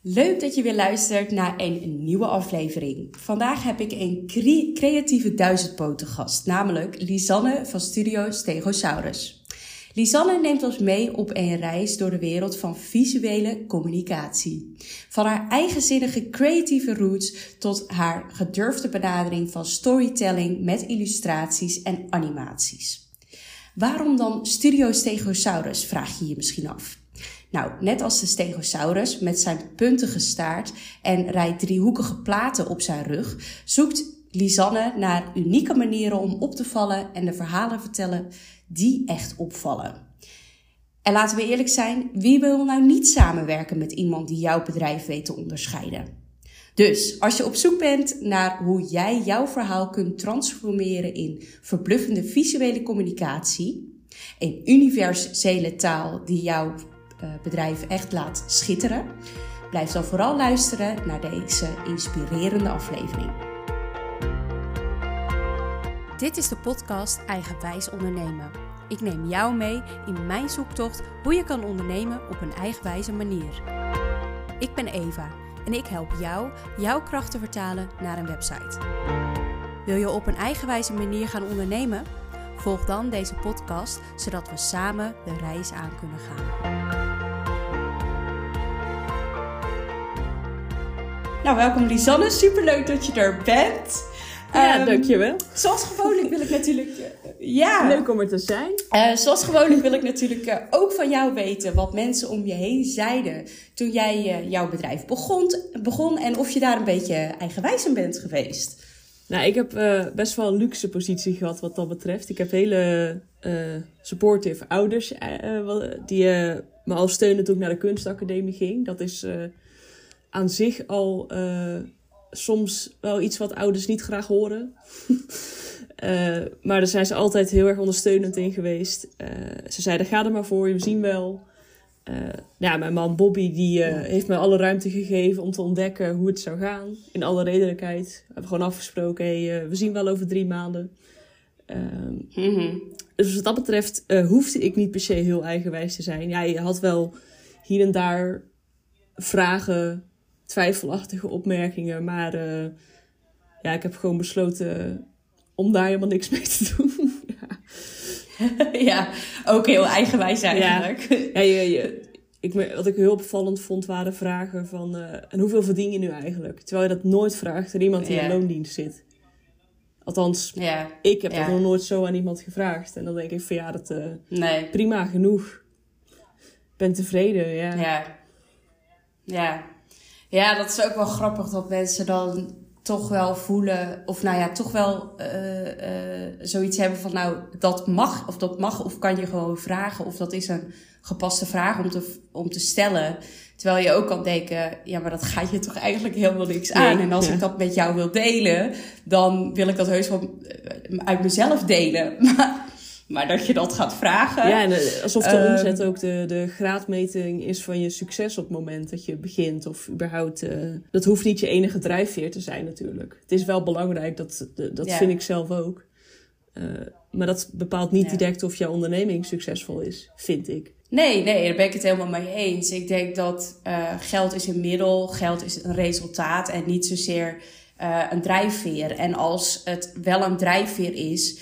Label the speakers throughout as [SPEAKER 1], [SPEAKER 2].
[SPEAKER 1] Leuk dat je weer luistert naar een nieuwe aflevering. Vandaag heb ik een creatieve duizendpoten gast, namelijk Lisanne van Studio Stegosaurus. Lisanne neemt ons mee op een reis door de wereld van visuele communicatie. Van haar eigenzinnige creatieve roots tot haar gedurfde benadering van storytelling met illustraties en animaties. Waarom dan Studio Stegosaurus, vraag je je misschien af. Nou, net als de Stegosaurus met zijn puntige staart en rij driehoekige platen op zijn rug, zoekt Lisanne naar unieke manieren om op te vallen en de verhalen vertellen die echt opvallen. En laten we eerlijk zijn, wie wil nou niet samenwerken met iemand die jouw bedrijf weet te onderscheiden? Dus als je op zoek bent naar hoe jij jouw verhaal kunt transformeren in verbluffende visuele communicatie, een universele taal die jouw bedrijf echt laat schitteren, blijf dan vooral luisteren naar deze inspirerende aflevering.
[SPEAKER 2] Dit is de podcast Eigenwijs Ondernemen. Ik neem jou mee in mijn zoektocht hoe je kan ondernemen op een eigenwijze manier. Ik ben Eva en ik help jou jouw krachten vertalen naar een website. Wil je op een eigenwijze manier gaan ondernemen? Volg dan deze podcast, zodat we samen de reis aan kunnen gaan.
[SPEAKER 1] Nou, welkom Lisanne. Superleuk dat je er bent.
[SPEAKER 3] Ja, dankjewel.
[SPEAKER 1] Zoals gewoonlijk wil ik natuurlijk...
[SPEAKER 3] Leuk om er te zijn.
[SPEAKER 1] Zoals gewoonlijk wil ik natuurlijk ook van jou weten wat mensen om je heen zeiden toen jij jouw bedrijf begon en of je daar een beetje eigenwijs in bent geweest.
[SPEAKER 3] Nou, ik heb best wel een luxe positie gehad wat dat betreft. Ik heb hele supportive ouders die me al steunen toen ik naar de kunstacademie ging. Dat is aan zich al soms wel iets wat ouders niet graag horen. Maar daar zijn ze altijd heel erg ondersteunend in geweest. Ze zeiden, ga er maar voor, we zien wel. Mijn man Bobby die heeft mij alle ruimte gegeven om te ontdekken hoe het zou gaan. In alle redelijkheid. We hebben gewoon afgesproken, we zien wel over 3 maanden. Dus wat dat betreft hoefde ik niet per se heel eigenwijs te zijn. Ja, je had wel hier en daar vragen, twijfelachtige opmerkingen. Maar ik heb gewoon besloten om daar helemaal niks mee te doen.
[SPEAKER 1] Ja, ook heel eigenwijs eigenlijk.
[SPEAKER 3] Ja, wat ik heel opvallend vond waren vragen van... en hoeveel verdien je nu eigenlijk? Terwijl je dat nooit vraagt aan iemand die in loondienst zit. Althans, ik heb dat nog nooit zo aan iemand gevraagd. En dan denk ik van prima genoeg. Ik ben tevreden,
[SPEAKER 1] Ja, dat is ook wel grappig dat mensen dan toch wel voelen, of toch wel zoiets hebben van dat mag of kan je gewoon vragen of dat is een gepaste vraag om te stellen. Terwijl je ook kan denken, ja, maar dat gaat je toch eigenlijk helemaal niks aan. Nee, en als ik dat met jou wil delen, dan wil ik dat heus wel uit mezelf delen. Maar dat je dat gaat vragen.
[SPEAKER 3] Ja, en alsof de omzet ook de graadmeting is van je succes op het moment dat je begint. Of überhaupt, dat hoeft niet je enige drijfveer te zijn natuurlijk. Het is wel belangrijk, dat vind ik zelf ook. Maar dat bepaalt niet direct of jouw onderneming succesvol is, vind ik.
[SPEAKER 1] Nee, daar ben ik het helemaal mee eens. Ik denk dat geld is een middel, geld is een resultaat en niet zozeer een drijfveer. En als het wel een drijfveer is...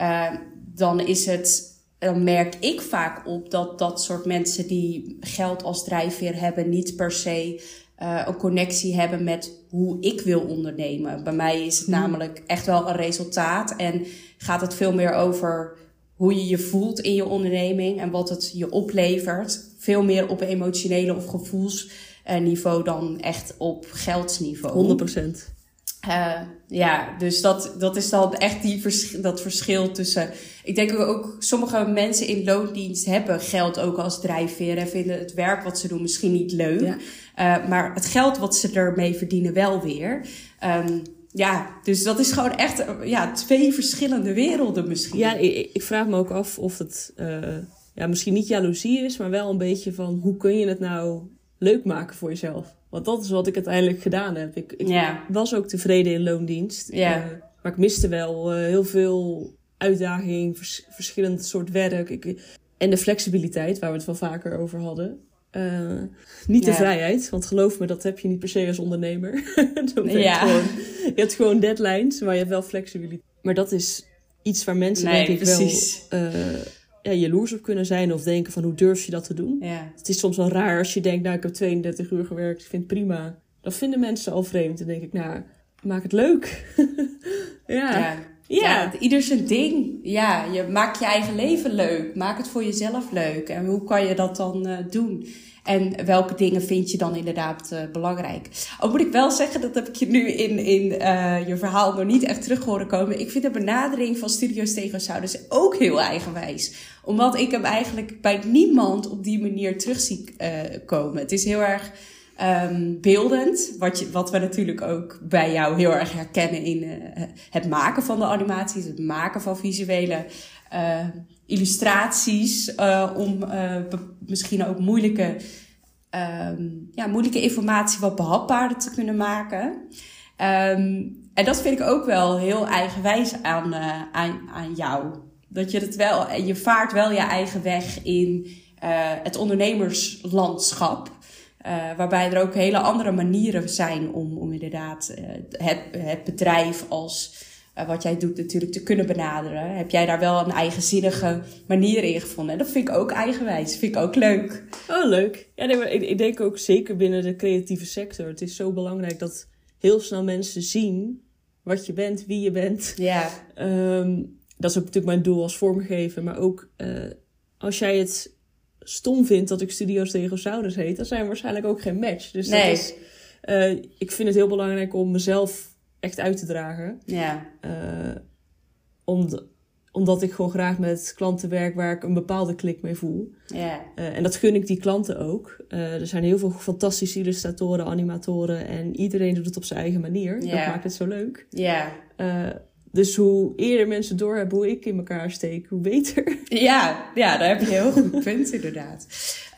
[SPEAKER 1] Dan merk ik vaak op dat soort mensen die geld als drijfveer hebben niet per se een connectie hebben met hoe ik wil ondernemen. Bij mij is het namelijk echt wel een resultaat en gaat het veel meer over hoe je je voelt in je onderneming en wat het je oplevert. Veel meer op emotionele of gevoelsniveau dan echt op geldsniveau.
[SPEAKER 3] 100%.
[SPEAKER 1] Dus dat is dan echt dat verschil tussen... Ik denk ook sommige mensen in loondienst hebben geld ook als drijfveer en vinden het werk wat ze doen misschien niet leuk. Ja. Maar het geld wat ze ermee verdienen wel weer. Dus dat is gewoon echt 2 verschillende werelden misschien.
[SPEAKER 3] Ja, ik vraag me ook af of het misschien niet jaloezie is, maar wel een beetje van hoe kun je het nou leuk maken voor jezelf? Want dat is wat ik uiteindelijk gedaan heb. Ik was ook tevreden in loondienst. Maar ik miste wel heel veel uitdaging, verschillend soort werk. En de flexibiliteit, waar we het wel vaker over hadden. Niet de vrijheid, want geloof me, dat heb je niet per se als ondernemer. Je hebt gewoon deadlines, maar je hebt wel flexibiliteit. Maar dat is iets waar mensen denk ik precies. Wel jaloers op kunnen zijn of denken van hoe durf je dat te doen. Ja. Het is soms wel raar als je denkt, nou ik heb 32 uur gewerkt, ik vind het prima. Dan vinden mensen al vreemd. Dan denk ik, nou, maak het leuk.
[SPEAKER 1] Ja, ieder zijn ding. Ja, je maakt je eigen leven leuk. Maak het voor jezelf leuk. En hoe kan je dat dan doen? En welke dingen vind je dan inderdaad belangrijk? Al moet ik wel zeggen, dat heb ik je nu in je verhaal nog niet echt terug horen komen. Ik vind de benadering van Studio Stegosaurus ook heel eigenwijs. Omdat ik hem eigenlijk bij niemand op die manier terug zie komen. Het is heel erg beeldend. Wat we natuurlijk ook bij jou heel erg herkennen in het maken van de animaties. Het maken van visuele illustraties om misschien ook moeilijke informatie wat behapbaarder te kunnen maken. En dat vind ik ook wel heel eigenwijs aan jou. Dat je het wel, je vaart wel je eigen weg in het ondernemerslandschap. Waarbij er ook hele andere manieren zijn om inderdaad het bedrijf als wat jij doet natuurlijk te kunnen benaderen. Heb jij daar wel een eigenzinnige manier in gevonden? En dat vind ik ook eigenwijs. Vind ik ook leuk.
[SPEAKER 3] Oh, leuk. Ja, nee, maar ik denk ook zeker binnen de creatieve sector. Het is zo belangrijk dat heel snel mensen zien wat je bent, wie je bent. Ja. Dat is ook natuurlijk mijn doel als vormgever. Maar ook als jij het stom vindt dat ik Studio Stegosaurus heet, dan zijn we waarschijnlijk ook geen match. Dus dat is, ik vind het heel belangrijk om mezelf echt uit te dragen. Ja. Omdat ik gewoon graag met klanten werk waar ik een bepaalde klik mee voel. Ja. En dat gun ik die klanten ook. Er zijn heel veel fantastische illustratoren, animatoren en iedereen doet het op zijn eigen manier. Ja. Dat maakt het zo leuk. Ja. Dus hoe eerder mensen doorhebben hoe ik in elkaar steek, hoe beter. Ja, daar heb je een heel goed punt inderdaad.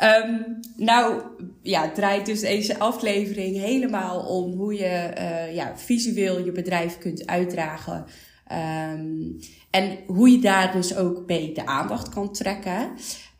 [SPEAKER 3] Draait dus deze aflevering helemaal om hoe je visueel je bedrijf kunt uitdragen. En hoe je daar dus ook mee de aandacht kan trekken.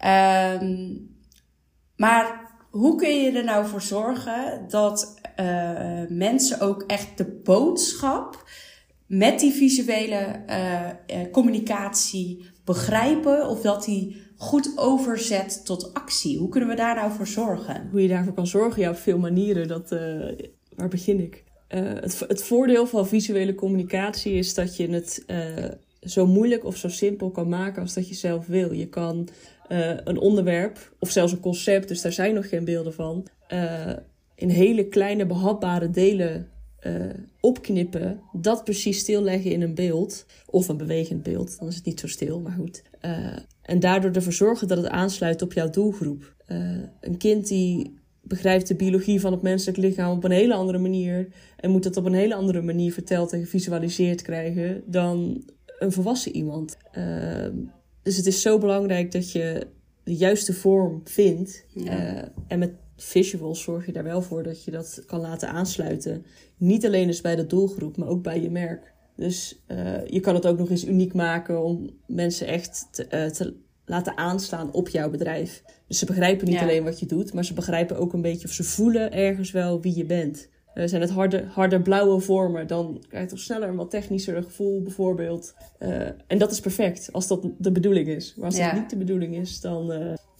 [SPEAKER 3] Maar hoe kun je er nou voor zorgen dat mensen ook echt de boodschap met die visuele communicatie begrijpen of dat die goed overzet tot actie? Hoe kunnen we daar nou voor zorgen? Hoe je daarvoor kan zorgen? Ja, op veel manieren. Waar begin ik? Het voordeel van visuele communicatie is dat je het zo moeilijk of zo simpel kan maken als dat je zelf wil. Je kan een onderwerp of zelfs een concept, dus daar zijn nog geen beelden van, in hele kleine behapbare delen opknippen, dat precies stilleggen in een beeld of een bewegend beeld, dan is het niet zo stil, maar goed. En daardoor ervoor zorgen dat het aansluit op jouw doelgroep. Een kind die begrijpt de biologie van het menselijk lichaam op een hele andere manier en moet dat op een hele andere manier verteld en gevisualiseerd krijgen dan een volwassen iemand. Dus het is zo belangrijk dat je de juiste vorm vindt. Ja. En met visuals zorg je daar wel voor dat je dat kan laten aansluiten. Niet alleen dus bij de doelgroep, maar ook bij je merk. Dus je kan het ook nog eens uniek maken om mensen echt te laten aanslaan op jouw bedrijf. Dus ze begrijpen niet alleen wat je doet, maar ze begrijpen ook een beetje of ze voelen ergens wel wie je bent. Zijn het harde blauwe vormen, dan krijg je toch sneller een wat technischer gevoel bijvoorbeeld. En dat is perfect als dat de bedoeling is. Maar als dat niet de bedoeling is, dan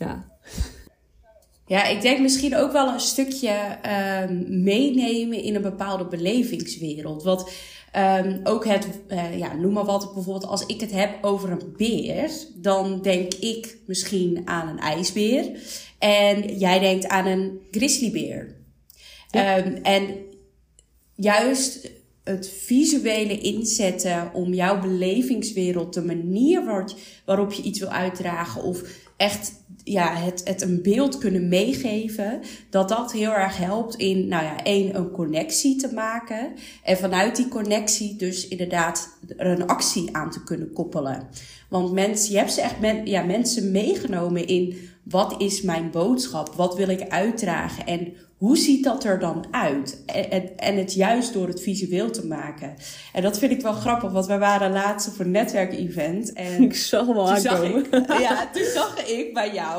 [SPEAKER 1] Ja, ik denk misschien ook wel een stukje meenemen in een bepaalde belevingswereld. Wat ook noem maar wat, bijvoorbeeld als ik het heb over een beer, dan denk ik misschien aan een ijsbeer. En jij denkt aan een grizzlybeer. Ja. En juist het visuele inzetten om jouw belevingswereld, de manier waarop je iets wil uitdragen of echt het een beeld kunnen meegeven, dat heel erg helpt in, een connectie te maken. En vanuit die connectie dus inderdaad er een actie aan te kunnen koppelen. Want je hebt ze echt mensen meegenomen in, wat is mijn boodschap? Wat wil ik uitdragen? En hoe ziet dat er dan uit? En het juist door het visueel te maken. En dat vind ik wel grappig, want we waren laatst op een netwerkevent. En
[SPEAKER 3] ik zag hem al aankomen.
[SPEAKER 1] Toen zag ik bij jou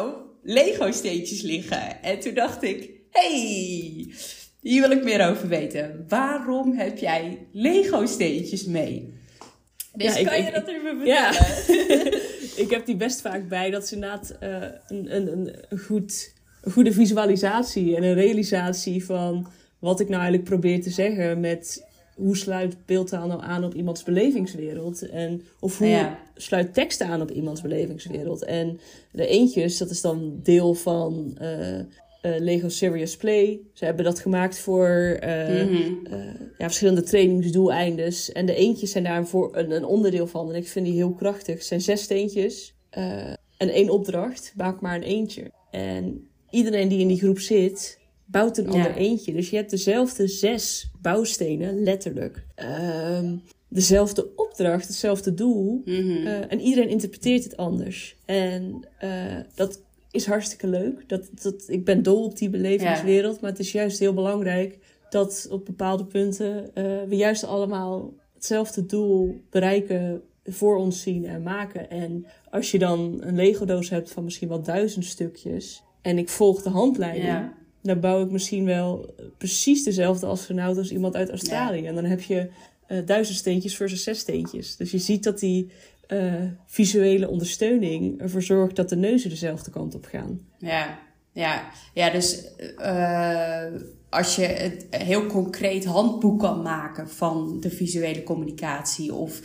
[SPEAKER 1] Lego steentjes liggen. En toen dacht ik, hey, hier wil ik meer over weten. Waarom heb jij Lego steentjes mee? Dus kan je dat even vertellen?
[SPEAKER 3] Ja. Ik heb die best vaak bij. Dat is inderdaad een goede visualisatie en een realisatie van wat ik nou eigenlijk probeer te zeggen met hoe sluit beeldtaal nou aan op iemands belevingswereld of hoe sluit tekst aan op iemands belevingswereld. En de eentjes, dat is dan deel van Lego Serious Play. Ze hebben dat gemaakt voor verschillende trainingsdoeleindes. En de eentjes zijn daar een onderdeel van. En ik vind die heel krachtig. Het zijn 6 steentjes en 1 opdracht. Maak maar een eentje. En iedereen die in die groep zit, bouwt een ander eentje. Dus je hebt dezelfde 6 bouwstenen, letterlijk. Dezelfde opdracht, hetzelfde doel. En iedereen interpreteert het anders. En dat is hartstikke leuk. Ik ben dol op die belevingswereld. Maar het is juist heel belangrijk dat op bepaalde punten we juist allemaal hetzelfde doel bereiken, voor ons zien en maken. En als je dan een Lego-doos hebt van misschien wel 1000 stukjes en ik volg de handleiding, dan bouw ik misschien wel precies dezelfde astronaut als iemand uit Australië. En dan heb je 1000 steentjes versus 6 steentjes. Dus je ziet dat die visuele ondersteuning ervoor zorgt dat de neuzen dezelfde kant op gaan.
[SPEAKER 1] Ja, dus als je een heel concreet handboek kan maken van de visuele communicatie of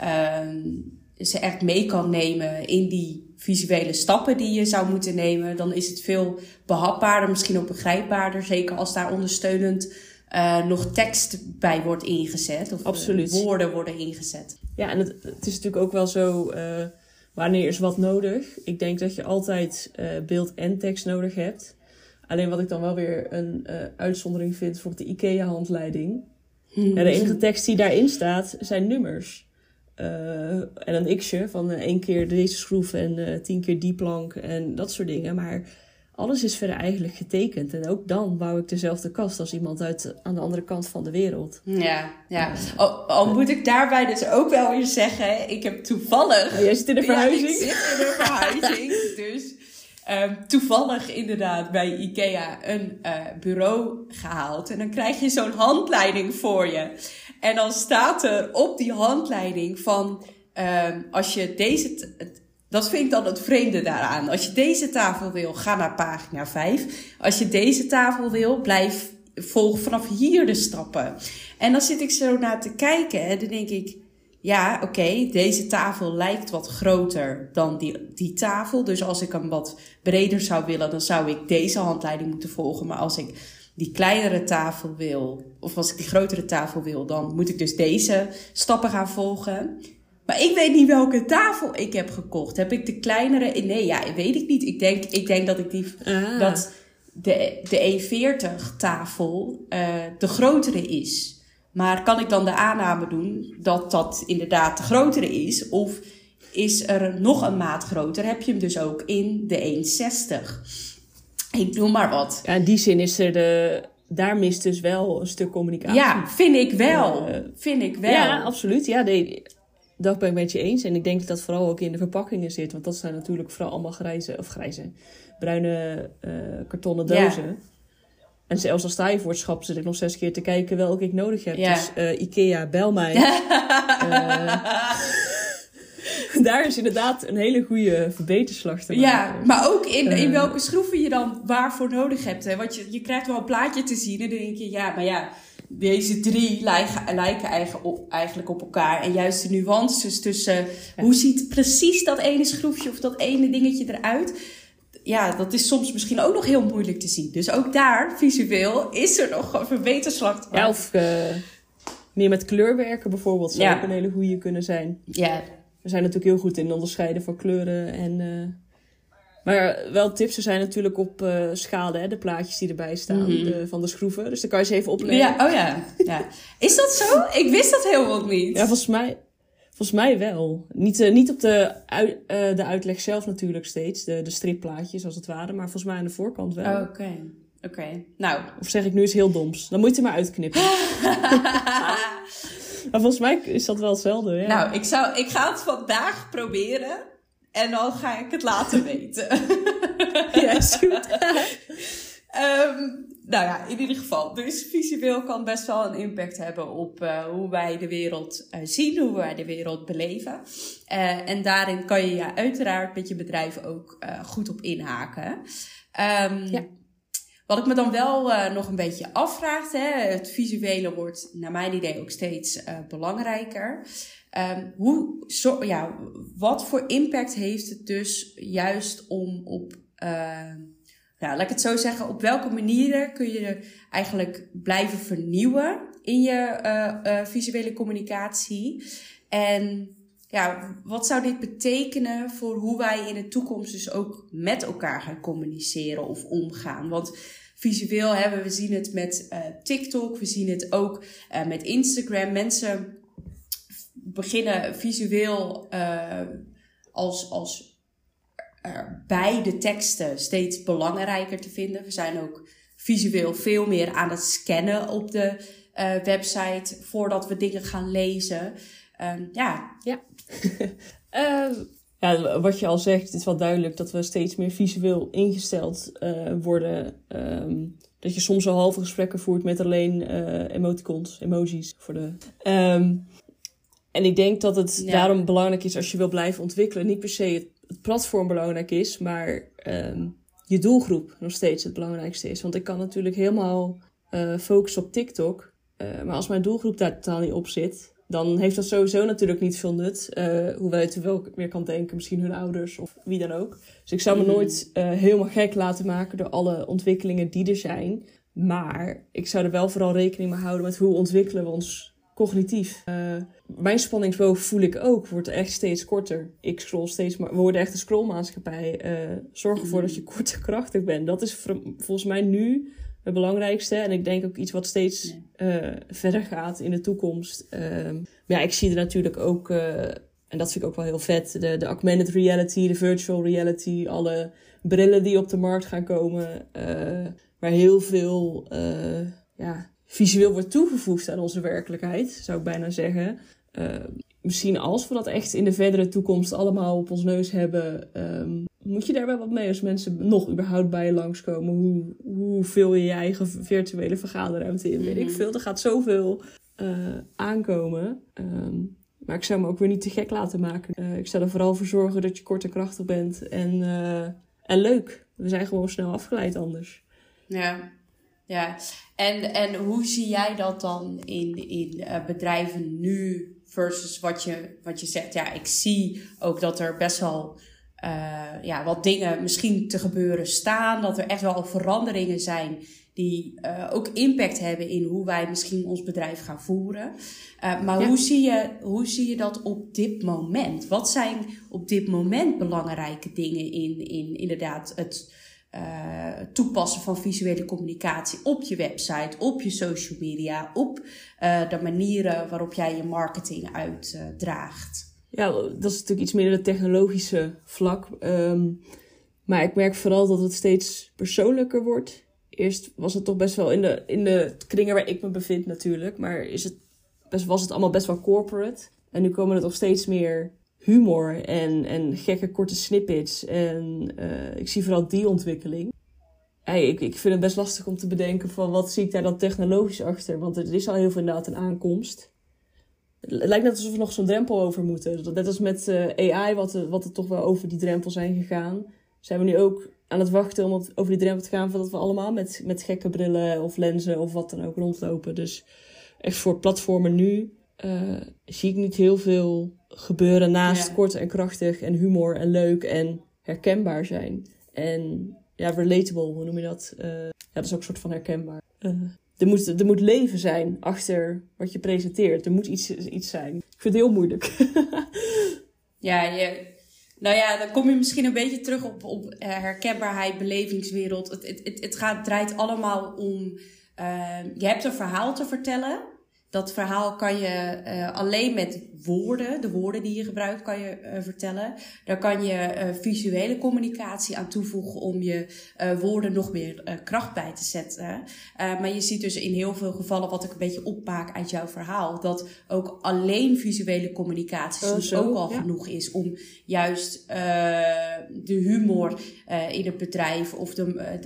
[SPEAKER 1] ze echt mee kan nemen in die visuele stappen die je zou moeten nemen, dan is het veel behapbaarder, misschien ook begrijpbaarder, zeker als daar ondersteunend nog tekst bij wordt ingezet of woorden worden ingezet.
[SPEAKER 3] Ja, en het is natuurlijk ook wel zo, wanneer is wat nodig? Ik denk dat je altijd beeld en tekst nodig hebt. Alleen wat ik dan wel weer een uitzondering vind, bijvoorbeeld de IKEA-handleiding. Ja, de enige tekst die daarin staat zijn nummers. En een x'je van 1 keer deze schroef en 10 keer die plank en dat soort dingen. Maar alles is verder eigenlijk getekend. En ook dan bouw ik dezelfde kast als iemand aan de andere kant van de wereld.
[SPEAKER 1] Ja. Al moet ik daarbij dus ook wel weer zeggen, ik heb toevallig...
[SPEAKER 3] Jij zit in de verhuizing?
[SPEAKER 1] Ja, ik zit in de verhuizing. Dus toevallig inderdaad bij IKEA een bureau gehaald. En dan krijg je zo'n handleiding voor je. En dan staat er op die handleiding van als je deze... Dat vind ik dan het vreemde daaraan. Als je deze tafel wil, ga naar pagina 5. Als je deze tafel wil, volg vanaf hier de stappen. En dan zit ik zo naar te kijken en dan denk ik, ja, oké, deze tafel lijkt wat groter dan die tafel. Dus als ik hem wat breder zou willen, dan zou ik deze handleiding moeten volgen. Maar als ik die kleinere tafel wil, of als ik die grotere tafel wil, dan moet ik dus deze stappen gaan volgen. Maar ik weet niet welke tafel ik heb gekocht. Heb ik de kleinere? Nee, weet ik niet. Ik denk dat ik dat de E40 tafel de grotere is. Maar kan ik dan de aanname doen dat dat inderdaad de grotere is? Of is er nog een maat groter? Heb je hem dus ook in de 1,60? Ik noem maar wat.
[SPEAKER 3] Ja, in die zin is daar mist dus wel een stuk communicatie.
[SPEAKER 1] Ja, vind ik wel.
[SPEAKER 3] Ja, absoluut. Ja, dat ben ik met je eens. En ik denk dat dat vooral ook in de verpakkingen zit. Want dat zijn natuurlijk vooral allemaal bruine kartonnen dozen. Ja. En zelfs als sta je voor het schap zit ik nog 6 keer te kijken welke ik nodig heb. Ja. Dus IKEA, bel mij. Daar is inderdaad een hele goede verbeterslag te maken.
[SPEAKER 1] Ja, maar ook in welke schroeven je dan waarvoor nodig hebt. Hè? Want je krijgt wel een plaatje te zien en dan denk je, deze 3 lijken eigenlijk op elkaar. En juist de nuances tussen hoe ziet precies dat ene schroefje of dat ene dingetje eruit. Ja, dat is soms misschien ook nog heel moeilijk te zien. Dus ook daar, visueel, is er nog een verbeterslag te maken.
[SPEAKER 3] Ja, of meer met kleurwerken bijvoorbeeld zou ook een hele goede kunnen zijn.
[SPEAKER 1] Ja.
[SPEAKER 3] We zijn natuurlijk heel goed in onderscheiden van kleuren en... Maar wel tips, er zijn natuurlijk op schalen, hè, de plaatjes die erbij staan van de schroeven. Dus dan kan je ze even opleggen.
[SPEAKER 1] Ja, ja. Is dat zo? Ik wist dat helemaal niet.
[SPEAKER 3] Ja, volgens mij wel. Niet op de uitleg zelf natuurlijk steeds, de stripplaatjes als het ware. Maar volgens mij aan de voorkant wel.
[SPEAKER 1] Oké. Nou.
[SPEAKER 3] Of zeg ik nu iets heel doms? Dan moet je het maar uitknippen. Maar volgens mij is dat wel hetzelfde, ja.
[SPEAKER 1] Nou, ik ga het vandaag proberen. En dan ga ik het laten weten.
[SPEAKER 3] Ja, is goed.
[SPEAKER 1] Nou ja, in ieder geval. Dus visueel kan best wel een impact hebben op hoe wij de wereld zien, hoe wij de wereld beleven. En daarin kan je uiteraard met je bedrijf ook goed op inhaken. Wat ik me dan wel nog een beetje afvraag, het visuele wordt naar mijn idee ook steeds belangrijker. Wat voor impact heeft het dus juist om op... laat ik het zo zeggen, op welke manieren kun je eigenlijk blijven vernieuwen in je visuele communicatie? En ja, wat zou dit betekenen voor hoe wij in de toekomst dus ook met elkaar gaan communiceren of omgaan? Want visueel we zien het met TikTok, we zien het ook met Instagram. Mensen beginnen visueel als bij de teksten steeds belangrijker te vinden. We zijn ook visueel veel meer aan het scannen op de website voordat we dingen gaan lezen.
[SPEAKER 3] Wat je al zegt, het is wel duidelijk dat we steeds meer visueel ingesteld worden. Dat je soms al halve gesprekken voert met alleen emojis. En ik denk dat het daarom belangrijk is als je wil blijven ontwikkelen. Niet per se het platform belangrijk is, maar je doelgroep nog steeds het belangrijkste is. Want ik kan natuurlijk helemaal focussen op TikTok. Maar als mijn doelgroep daar totaal niet op zit, dan heeft dat sowieso natuurlijk niet veel nut. Hoewel je het wel weer kan denken, misschien hun ouders of wie dan ook. Dus ik zou me nooit helemaal gek laten maken door alle ontwikkelingen die er zijn. Maar ik zou er wel vooral rekening mee houden met hoe ontwikkelen we ons cognitief. Mijn spanningsboog voel ik ook, wordt echt steeds korter. Ik scroll steeds maar. We worden echt een scrollmaatschappij. Zorg ervoor dat je kort en krachtig bent. Dat is volgens mij nu het belangrijkste. En ik denk ook iets wat steeds verder gaat in de toekomst. Maar ik zie er natuurlijk ook, en dat vind ik ook wel heel vet, de augmented reality, de virtual reality, alle brillen die op de markt gaan komen. Waar heel veel visueel wordt toegevoegd aan onze werkelijkheid, zou ik bijna zeggen. Misschien als we dat echt in de verdere toekomst allemaal op ons neus hebben, moet je daar wel wat mee als mensen nog überhaupt bij je langskomen. Hoe vul je je eigen virtuele vergaderruimte in? Weet ik veel. Er gaat zoveel aankomen. Maar ik zou me ook weer niet te gek laten maken. Ik zou er vooral voor zorgen dat je kort en krachtig bent. En leuk. We zijn gewoon snel afgeleid anders.
[SPEAKER 1] Ja. En hoe zie jij dat dan in bedrijven nu versus wat je zegt? Ja, ik zie ook dat er best wel wat dingen misschien te gebeuren staan. Dat er echt wel veranderingen zijn die ook impact hebben in hoe wij misschien ons bedrijf gaan voeren. Maar hoe zie je dat op dit moment? Wat zijn op dit moment belangrijke dingen in inderdaad het toepassen van visuele communicatie op je website, op je social media, op de manieren waarop jij je marketing uitdraagt?
[SPEAKER 3] Ja, dat is natuurlijk iets meer het technologische vlak. Maar ik merk vooral dat het steeds persoonlijker wordt. Eerst was het toch best wel in de kringen waar ik me bevind natuurlijk. Maar was het allemaal best wel corporate. En nu komen er toch steeds meer humor en gekke korte snippets. En ik zie vooral die ontwikkeling. Ik vind het best lastig om te bedenken van wat zie ik daar dan technologisch achter. Want er is al heel veel inderdaad een aankomst. Het lijkt net alsof we nog zo'n drempel over moeten. Net als met AI, wat er toch wel over die drempel zijn gegaan. Zijn we nu ook aan het wachten om over die drempel te gaan. Voordat we allemaal met gekke brillen of lenzen of wat dan ook rondlopen. Dus echt voor platformen nu zie ik niet heel veel gebeuren naast kort en krachtig en humor en leuk en herkenbaar zijn. En relatable, hoe noem je dat? Dat is ook een soort van herkenbaar. Er moet leven zijn achter wat je presenteert. Er moet iets zijn. Ik vind het heel moeilijk.
[SPEAKER 1] Dan kom je misschien een beetje terug op herkenbaarheid, belevingswereld. Het draait allemaal om... je hebt een verhaal te vertellen. Dat verhaal kan je alleen met woorden, de woorden die je gebruikt, kan je vertellen. Daar kan je visuele communicatie aan toevoegen om je woorden nog meer kracht bij te zetten. Maar je ziet dus in heel veel gevallen, wat ik een beetje opmaak uit jouw verhaal, dat ook alleen visuele communicatie soms ook al genoeg is om juist de humor in het bedrijf of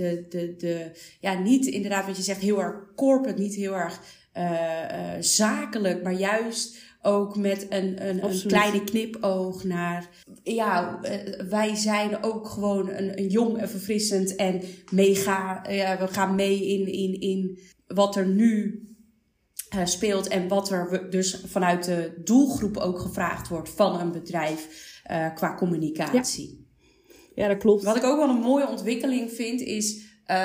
[SPEAKER 1] niet inderdaad wat je zegt heel erg corporate, niet heel erg zakelijk, maar juist ook met een kleine knipoog naar wij zijn ook gewoon een jong en verfrissend en mega, we gaan mee in wat er nu speelt en wat er dus vanuit de doelgroep ook gevraagd wordt van een bedrijf qua communicatie.
[SPEAKER 3] Ja, dat klopt.
[SPEAKER 1] Wat ik ook wel een mooie ontwikkeling vind is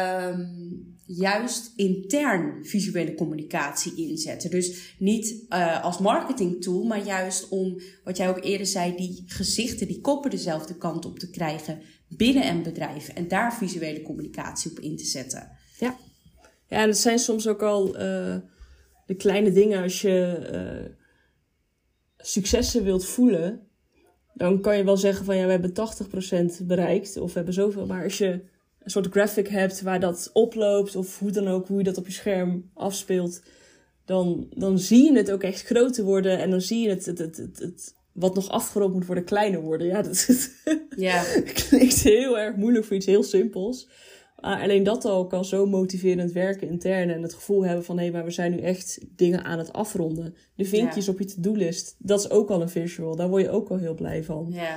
[SPEAKER 1] juist intern visuele communicatie inzetten. Dus niet als marketingtool, maar juist om, wat jij ook eerder zei, die gezichten, die koppen dezelfde kant op te krijgen binnen een bedrijf. En daar visuele communicatie op in te zetten.
[SPEAKER 3] Ja, en het zijn soms ook al de kleine dingen. Als je successen wilt voelen, dan kan je wel zeggen van we hebben 80% bereikt of we hebben zoveel. Maar als je een soort graphic hebt waar dat oploopt of hoe dan ook, hoe je dat op je scherm afspeelt, dan zie je het ook echt groter worden en dan zie je het wat nog afgerond moet worden kleiner worden. Ja, dat klinkt heel erg moeilijk voor iets heel simpels. Maar alleen dat al kan zo motiverend werken intern en het gevoel hebben van maar we zijn nu echt dingen aan het afronden. De vinkjes op je to-do-list, dat is ook al een visual. Daar word je ook al heel blij van.
[SPEAKER 1] Ja.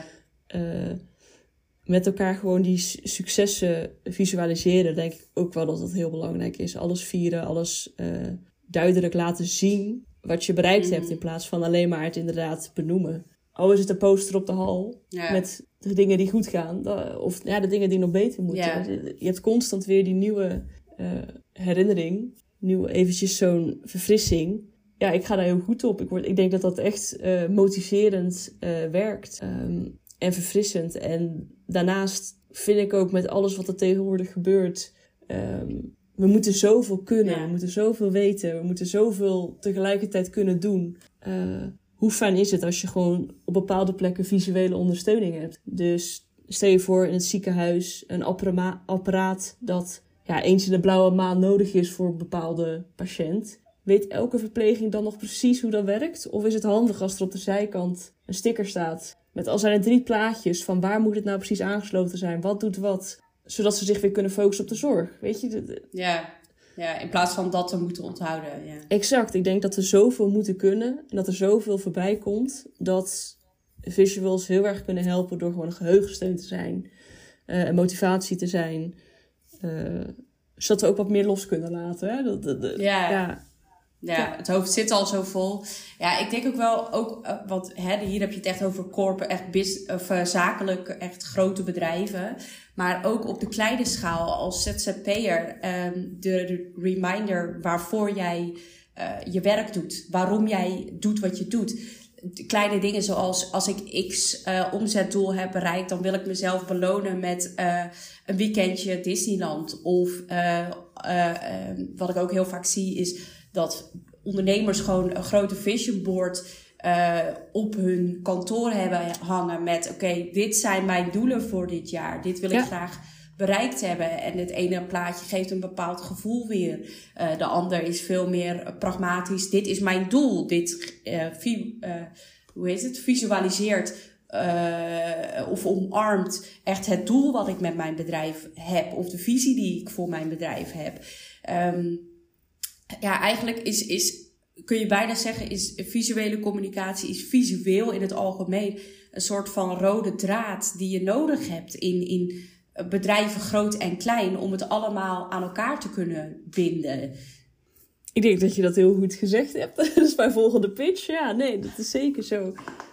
[SPEAKER 3] Met elkaar gewoon die successen visualiseren, denk ik ook wel dat dat heel belangrijk is. Alles vieren, alles duidelijk laten zien wat je bereikt hebt, in plaats van alleen maar het inderdaad benoemen. Al is het een poster op de hal met de dingen die goed gaan, of de dingen die nog beter moeten.
[SPEAKER 1] Ja.
[SPEAKER 3] Je hebt constant weer die nieuwe herinnering, eventjes zo'n verfrissing. Ja, ik ga daar heel goed op. Ik denk dat dat echt motiverend werkt. En verfrissend. En daarnaast vind ik ook met alles wat er tegenwoordig gebeurt, we moeten zoveel kunnen, we moeten zoveel weten, we moeten zoveel tegelijkertijd kunnen doen. Hoe fijn is het als je gewoon op bepaalde plekken visuele ondersteuning hebt? Dus stel je voor in het ziekenhuis een apparaat dat eens in de blauwe maand nodig is voor een bepaalde patiënt. Weet elke verpleging dan nog precies hoe dat werkt? Of is het handig als er op de zijkant een sticker staat met al zijn er 3 plaatjes van waar moet het nou precies aangesloten zijn? Wat doet wat? Zodat ze zich weer kunnen focussen op de zorg. Weet je?
[SPEAKER 1] Ja, in plaats van dat te moeten onthouden. Ja.
[SPEAKER 3] Exact. Ik denk dat we zoveel moeten kunnen en dat er zoveel voorbij komt dat visuals heel erg kunnen helpen door gewoon een geheugensteun te zijn. En motivatie te zijn. Zodat we ook wat meer los kunnen laten. Hè?
[SPEAKER 1] Ja, het hoofd zit al zo vol. Ja, ik denk ook wel, want hier heb je het echt over corporate, echt zakelijk, echt grote bedrijven. Maar ook op de kleine schaal als ZZP'er, de reminder waarvoor jij je werk doet. Waarom jij doet wat je doet. De kleine dingen zoals als ik X omzetdoel heb bereikt, dan wil ik mezelf belonen met een weekendje Disneyland. Of wat ik ook heel vaak zie is dat ondernemers gewoon een grote vision board op hun kantoor hebben hangen met dit zijn mijn doelen voor dit jaar. Dit wil ik graag bereikt hebben. En het ene plaatje geeft een bepaald gevoel weer. De ander is veel meer pragmatisch. Dit is mijn doel. Dit visualiseert of omarmt echt het doel wat ik met mijn bedrijf heb. Of de visie die ik voor mijn bedrijf heb. Eigenlijk kun je bijna zeggen, is visuele communicatie is visueel in het algemeen een soort van rode draad die je nodig hebt in bedrijven groot en klein om het allemaal aan elkaar te kunnen binden.
[SPEAKER 3] Ik denk dat je dat heel goed gezegd hebt. Dat is mijn volgende pitch. Ja, nee, dat is zeker zo.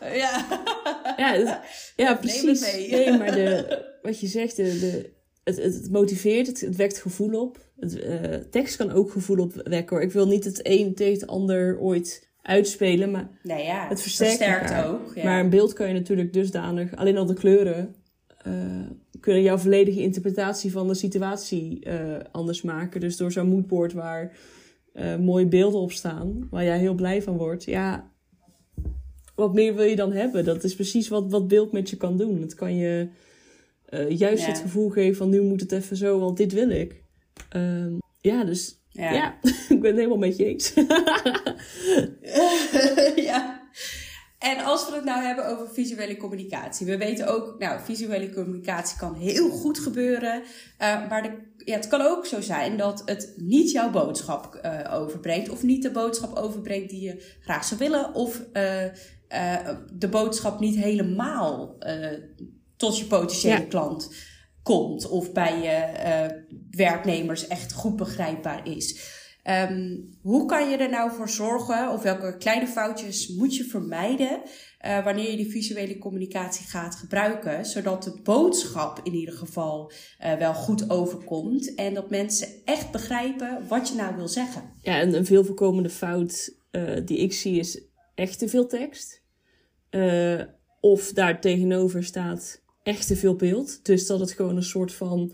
[SPEAKER 3] Ja, precies. Nee, maar wat je zegt, het motiveert, het wekt gevoel op. Tekst kan ook gevoel opwekken. Ik wil niet het een tegen het ander ooit uitspelen, maar het versterkt ook. Ja. Maar een beeld kan je natuurlijk dusdanig, alleen al de kleuren, kunnen jouw volledige interpretatie van de situatie anders maken. Dus door zo'n moodboard waar mooie beelden op staan, waar jij heel blij van wordt. Ja, wat meer wil je dan hebben? Dat is precies wat beeld met je kan doen. Het kan je juist het gevoel geven van nu moet het even zo, want dit wil ik. Dus ik ben het helemaal met je eens.
[SPEAKER 1] Ja. En als we het nou hebben over visuele communicatie. We weten ook, visuele communicatie kan heel goed gebeuren. Maar het kan ook zo zijn dat het niet jouw boodschap overbrengt. Of niet de boodschap overbrengt die je graag zou willen. Of de boodschap niet helemaal tot je potentiële klant komt. Of bij je werknemers echt goed begrijpbaar is. Hoe kan je er nou voor zorgen, of welke kleine foutjes moet je vermijden wanneer je die visuele communicatie gaat gebruiken, zodat de boodschap in ieder geval wel goed overkomt en dat mensen echt begrijpen wat je nou wil zeggen?
[SPEAKER 3] Ja, en een veel voorkomende fout die ik zie is echt te veel tekst. Of daar tegenover staat echt te veel beeld. Dus dat het gewoon een soort van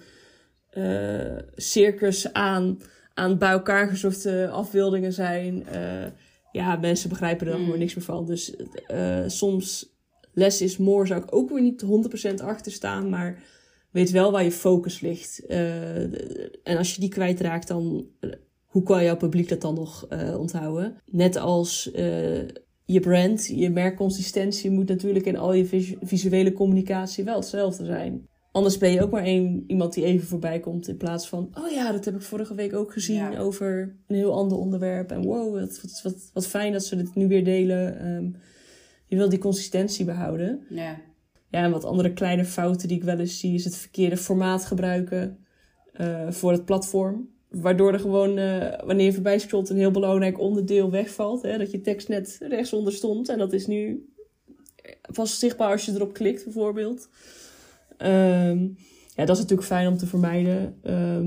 [SPEAKER 3] circus aan bij elkaar gezochte afbeeldingen zijn. Mensen begrijpen er gewoon niks meer van. Dus soms less is more zou ik ook weer niet 100% achter staan. Maar weet wel waar je focus ligt. En als je die kwijtraakt, dan hoe kan jouw publiek dat dan nog onthouden? Net als je brand, je merkconsistentie moet natuurlijk in al je visuele communicatie wel hetzelfde zijn. Anders ben je ook maar iemand die even voorbij komt in plaats van, oh ja, dat heb ik vorige week ook gezien over een heel ander onderwerp. En wow, wat fijn dat ze dit nu weer delen. Je wil die consistentie behouden. Ja, en wat andere kleine fouten die ik wel eens zie is het verkeerde formaat gebruiken voor het platform. Waardoor er gewoon, wanneer je voorbij scrolt, een heel belangrijk onderdeel wegvalt. Hè? Dat je tekst net rechtsonder stond. En dat is nu pas zichtbaar als je erop klikt, bijvoorbeeld. Dat is natuurlijk fijn om te vermijden.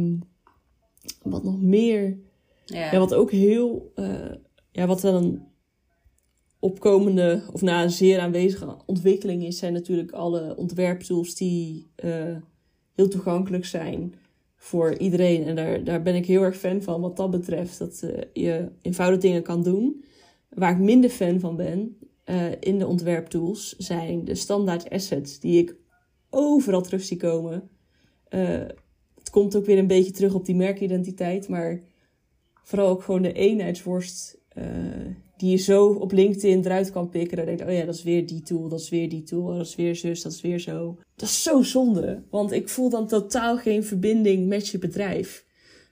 [SPEAKER 3] Wat nog meer? Ja, wat ook heel... wat wel een opkomende of een zeer aanwezige ontwikkeling is, zijn natuurlijk alle ontwerptools die heel toegankelijk zijn voor iedereen. En daar ben ik heel erg fan van wat dat betreft. Dat je eenvoudig dingen kan doen. Waar ik minder fan van ben in de ontwerptools zijn de standaard assets die ik overal terug zie komen. Het komt ook weer een beetje terug op die merkidentiteit. Maar vooral ook gewoon de eenheidsworst die je zo op LinkedIn eruit kan pikken. Dan denk je, oh ja, dat is weer die tool, dat is weer die tool, dat is weer zus, dat is weer zo. Dat is zo zonde. Want ik voel dan totaal geen verbinding met je bedrijf.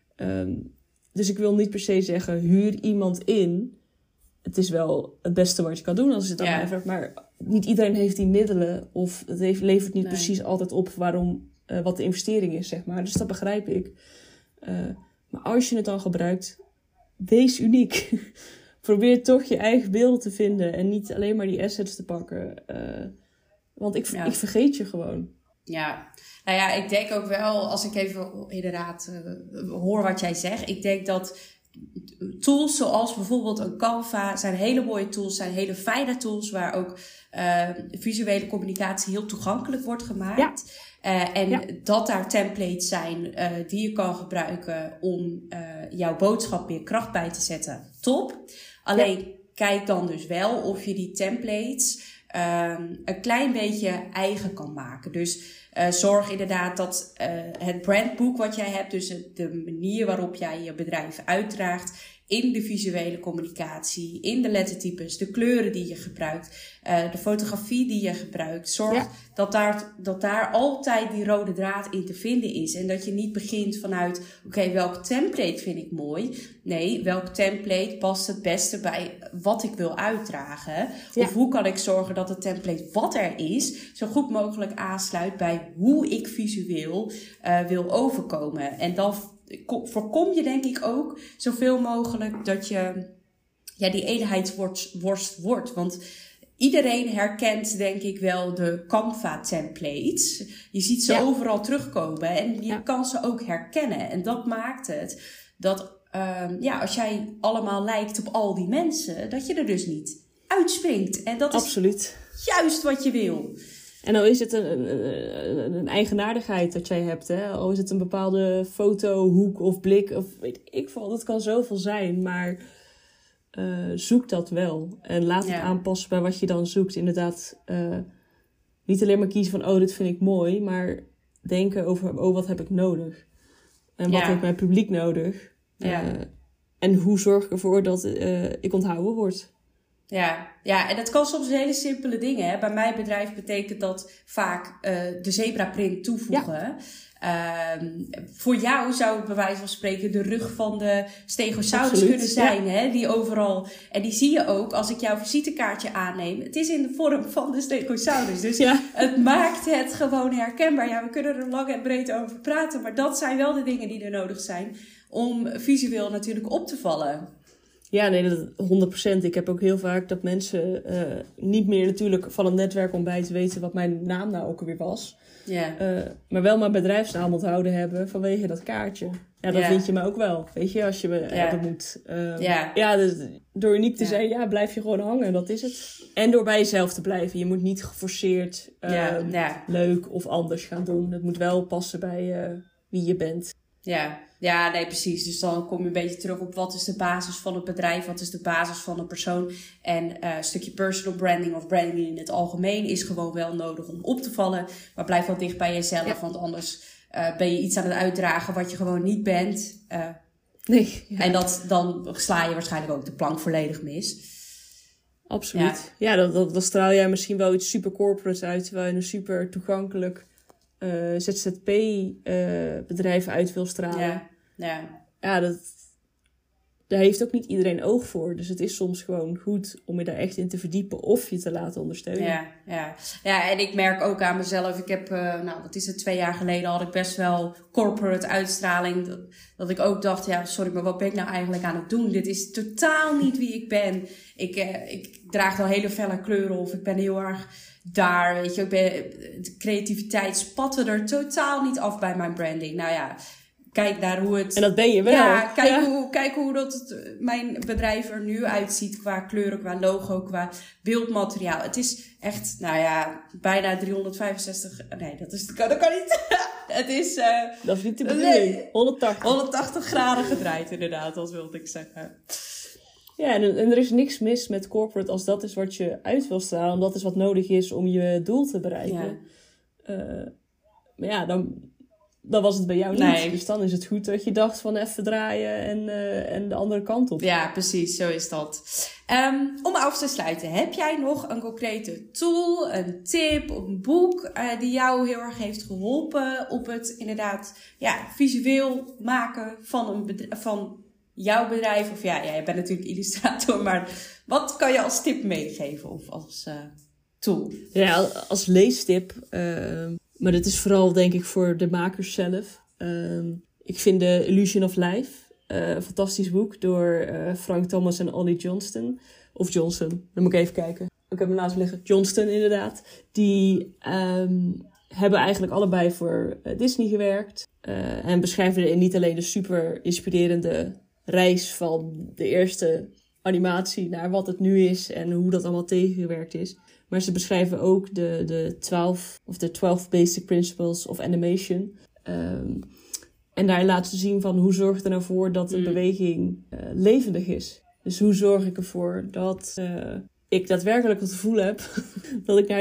[SPEAKER 3] Dus ik wil niet per se zeggen, huur iemand in. Het is wel het beste wat je kan doen als je het aan mij vraagt. Maar niet iedereen heeft die middelen. Of het levert niet precies altijd op wat de investering is, zeg maar. Dus dat begrijp ik. Maar als je het dan gebruikt, wees uniek. Probeer toch je eigen beelden te vinden. En niet alleen maar die assets te pakken. Want ik vergeet je gewoon. Ja,
[SPEAKER 1] nou ja, ik denk ook wel, als ik even inderdaad hoor wat jij zegt. Ik denk dat tools zoals bijvoorbeeld een Canva zijn hele mooie tools, zijn hele fijne tools waar ook visuele communicatie heel toegankelijk wordt gemaakt. Dat daar templates zijn die je kan gebruiken om jouw boodschap meer kracht bij te zetten. Top. Alleen kijk dan dus wel of je die templates een klein beetje eigen kan maken. Dus zorg inderdaad dat het brandboek wat jij hebt, dus de manier waarop jij je bedrijf uitdraagt in de visuele communicatie, in de lettertypes, de kleuren die je gebruikt, de fotografie die je gebruikt. Zorg dat daar altijd die rode draad in te vinden is. En dat je niet begint vanuit, oké, welk template vind ik mooi? Nee, welk template past het beste bij wat ik wil uitdragen? Ja. Of hoe kan ik zorgen dat het template wat er is, zo goed mogelijk aansluit bij hoe ik visueel wil overkomen. En dan voorkom je denk ik ook zoveel mogelijk dat je die eenheidsworst wordt. Want iedereen herkent denk ik wel de Canva templates. Je ziet ze overal terugkomen en je kan ze ook herkennen. En dat maakt het dat als jij allemaal lijkt op al die mensen, dat je er dus niet uitspringt. En dat is juist wat je wil.
[SPEAKER 3] En al is het een eigenaardigheid dat jij hebt, hè? Al is het een bepaalde foto, hoek of blik, of weet ik veel, dat kan zoveel zijn, maar zoek dat wel. En laat het aanpassen bij wat je dan zoekt. Inderdaad, niet alleen maar kiezen van, dit vind ik mooi, maar denken over, wat heb ik nodig? En wat heeft mijn publiek nodig? En hoe zorg ik ervoor dat ik onthouden word?
[SPEAKER 1] Ja, en dat kan soms hele simpele dingen. Hè. Bij mijn bedrijf betekent dat vaak de zebraprint toevoegen. Ja. Voor jou zou het bij wijze van spreken de rug van de stegosaurus kunnen zijn. Ja. Hè, die overal. En die zie je ook als ik jouw visitekaartje aanneem. Het is in de vorm van de stegosaurus. Dus het maakt het gewoon herkenbaar. Ja, we kunnen er lang en breed over praten. Maar dat zijn wel de dingen die er nodig zijn om visueel natuurlijk op te vallen.
[SPEAKER 3] Ja, nee, 100%. Ik heb ook heel vaak dat mensen niet meer natuurlijk van een netwerkontbijt weten wat mijn naam nou ook alweer was. Yeah. Maar wel mijn bedrijfsnaam onthouden hebben vanwege dat kaartje. Ja, dat vind je me ook wel. Weet je, als je me hebben moet. Dus door uniek te zijn, blijf je gewoon hangen. Dat is het. En door bij jezelf te blijven. Je moet niet geforceerd leuk of anders gaan doen. Het moet wel passen bij wie je bent.
[SPEAKER 1] Ja, nee, precies. Dus dan kom je een beetje terug op wat is de basis van het bedrijf, wat is de basis van een persoon. En een stukje personal branding of branding in het algemeen is gewoon wel nodig om op te vallen. Maar blijf wel dicht bij jezelf, want anders ben je iets aan het uitdragen wat je gewoon niet bent. En dan sla je waarschijnlijk ook de plank volledig mis.
[SPEAKER 3] Absoluut. Ja, dan straal jij misschien wel iets super corporate uit, terwijl je een super toegankelijk ZZP-bedrijf uit wil stralen. Daar heeft ook niet iedereen oog voor. Dus het is soms gewoon goed om je daar echt in te verdiepen of je te laten ondersteunen.
[SPEAKER 1] Ja, en ik merk ook aan mezelf. Ik heb, 2 jaar geleden had ik best wel corporate uitstraling. Dat ik ook dacht, sorry, maar wat ben ik nou eigenlijk aan het doen? Dit is totaal niet wie ik ben. Ik draag wel hele felle kleuren of ik ben heel erg daar, weet je. De creativiteit spatte er totaal niet af bij mijn branding. Nou ja, kijk naar hoe het...
[SPEAKER 3] En dat ben je wel.
[SPEAKER 1] Ja, kijk hoe mijn bedrijf er nu uitziet qua kleuren, qua logo, qua beeldmateriaal. Het is echt, bijna 365... Nee, dat kan niet. Het is...
[SPEAKER 3] dat is niet de bedoeling.
[SPEAKER 1] 180 graden gedraaid, inderdaad, als wilde ik zeggen.
[SPEAKER 3] Ja, en er is niks mis met corporate als dat is wat je uit wil stralen. En dat is wat nodig is om je doel te bereiken. Maar dan was het bij jou niet. Nee. Dus dan is het goed dat je dacht van even draaien en de andere kant op.
[SPEAKER 1] Ja, precies. Zo is dat. Om af te sluiten. Heb jij nog een concrete tool, een tip, een boek die jou heel erg heeft geholpen op het inderdaad visueel maken van jouw bedrijf? Of jij bent natuurlijk illustrator, maar wat kan je als tip meegeven of als tool?
[SPEAKER 3] Ja, als leestip... Maar dat is vooral, denk ik, voor de makers zelf. Ik vind The Illusion of Life een fantastisch boek door Frank Thomas en Ollie Johnston. Of Johnson, dan moet ik even kijken. Ik heb hem naast liggen. Johnston, inderdaad. Die hebben eigenlijk allebei voor Disney gewerkt. En beschrijven niet alleen de super inspirerende reis van de eerste animatie naar wat het nu is en hoe dat allemaal tegengewerkt is. Maar ze beschrijven ook de 12 Basic Principles of Animation. En daar laten ze zien van hoe zorg ik er nou voor dat een beweging levendig is. Dus hoe zorg ik ervoor dat ik daadwerkelijk het gevoel heb dat ik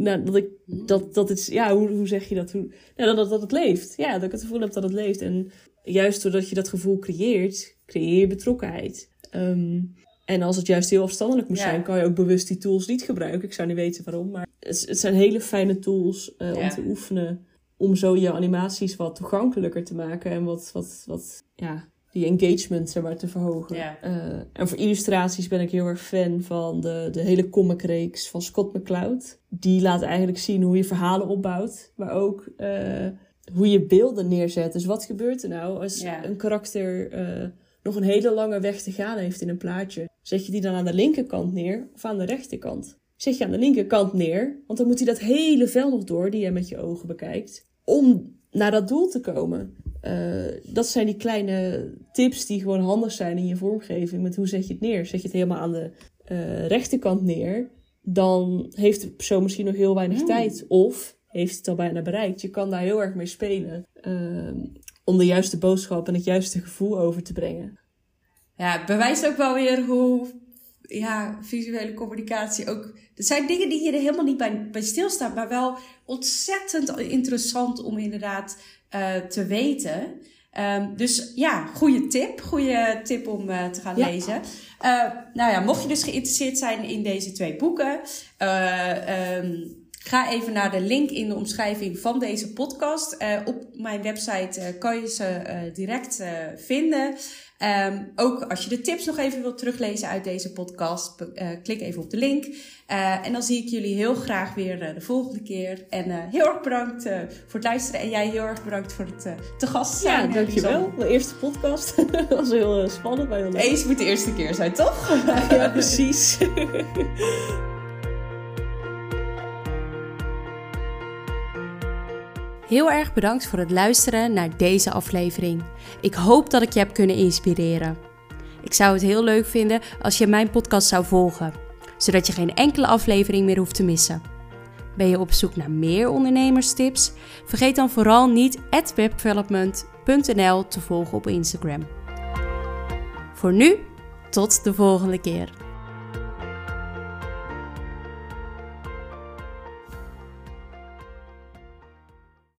[SPEAKER 3] hoe zeg je dat? Dat het leeft. Ja, dat ik het gevoel heb dat het leeft. En juist doordat je dat gevoel creëert, creëer je betrokkenheid. En als het juist heel afstandelijk moet zijn, kan je ook bewust die tools niet gebruiken. Ik zou niet weten waarom, maar het zijn hele fijne tools om te oefenen. Om zo je animaties wat toegankelijker te maken en wat die engagement te verhogen. En voor illustraties ben ik heel erg fan van de hele comic-reeks van Scott McCloud. Die laat eigenlijk zien hoe je verhalen opbouwt, maar ook hoe je beelden neerzet. Dus wat gebeurt er nou als een karakter nog een hele lange weg te gaan heeft in een plaatje? Zet je die dan aan de linkerkant neer of aan de rechterkant? Zet je aan de linkerkant neer, want dan moet hij dat hele vel nog door die je met je ogen bekijkt, om naar dat doel te komen. Dat zijn die kleine tips die gewoon handig zijn in je vormgeving. Met hoe zet je het neer? Zet je het helemaal aan de rechterkant neer, dan heeft de persoon misschien nog heel weinig tijd. Of heeft het al bijna bereikt. Je kan daar heel erg mee spelen. Om de juiste boodschap en het juiste gevoel over te brengen.
[SPEAKER 1] Ja, het bewijst ook wel weer hoe visuele communicatie ook... Er zijn dingen die je er helemaal niet bij stilstaat, maar wel ontzettend interessant om inderdaad te weten. Dus ja, goede tip om te gaan lezen. Mocht je dus geïnteresseerd zijn in deze 2 boeken... ga even naar de link in de omschrijving van deze podcast. Op mijn website kan je ze direct vinden. Ook als je de tips nog even wilt teruglezen uit deze podcast, klik even op de link. En dan zie ik jullie heel graag weer de volgende keer. En heel erg bedankt voor het luisteren. En jij heel erg bedankt voor het te gast zijn.
[SPEAKER 3] Ja, dankjewel. De eerste podcast. Dat was heel spannend. Maar heel leuk.
[SPEAKER 1] Eens moet de eerste keer zijn, toch?
[SPEAKER 3] Ja, precies.
[SPEAKER 2] Heel erg bedankt voor het luisteren naar deze aflevering. Ik hoop dat ik je heb kunnen inspireren. Ik zou het heel leuk vinden als je mijn podcast zou volgen, zodat je geen enkele aflevering meer hoeft te missen. Ben je op zoek naar meer ondernemerstips? Vergeet dan vooral niet @webdevelopment.nl te volgen op Instagram. Voor nu, tot de volgende keer.